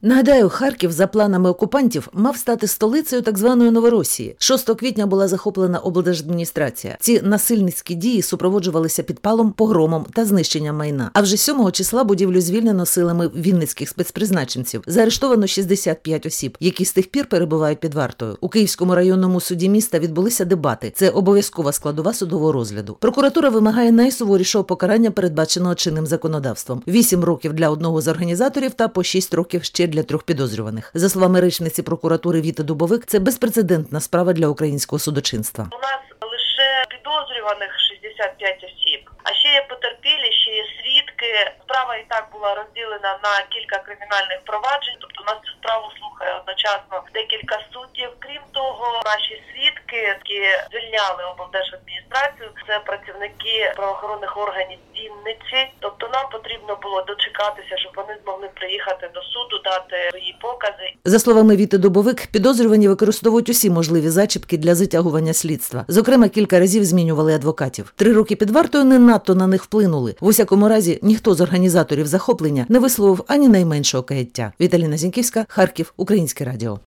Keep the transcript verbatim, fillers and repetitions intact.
Нагадаю, Харків за планами окупантів мав стати столицею так званої Новоросії. шостого квітня була захоплена облдержадміністрація. Ці насильницькі дії супроводжувалися підпалом, погромом та знищенням майна. А вже сьомого числа будівлю звільнено силами вінницьких спецпризначенців. Заарештовано шістдесят п'ять осіб, які з тих пір перебувають під вартою. У Київському районному суді міста відбулися дебати. Це обов'язкова складова судового розгляду. Прокуратура вимагає найсуворішого покарання, передбаченого чинним законодавством. Вісім років для одного з організаторів та по шість років ще для трьох підозрюваних. За словами речниці прокуратури Віти Дубовик, це безпрецедентна справа для українського судочинства. У нас лише підозрюваних шістдесят п'ять осіб, а ще є потерпілі, ще є свідки. Справа і так була розділена на кілька кримінальних проваджень, тобто у нас цю справу слухає одночасно декілька суддів. Крім того, наші свідки, які звільняли облдержадміністрацію, це працівники правоохоронних органів Вінниці. Тобто нам потрібно було дочекатися, щоб вони змогли приїхати до суду, дати свої покази. За словами Віти Дубовик, підозрювані використовують усі можливі зачіпки для затягування слідства. Зокрема, кілька разів змінювали адвокатів. Три роки під вартою не надто на них вплинули. В усякому разі, ніхто з організаторів захоплення не висловив ані найменшого каяття. Віталіна Зіньківська, Харків, Українське радіо.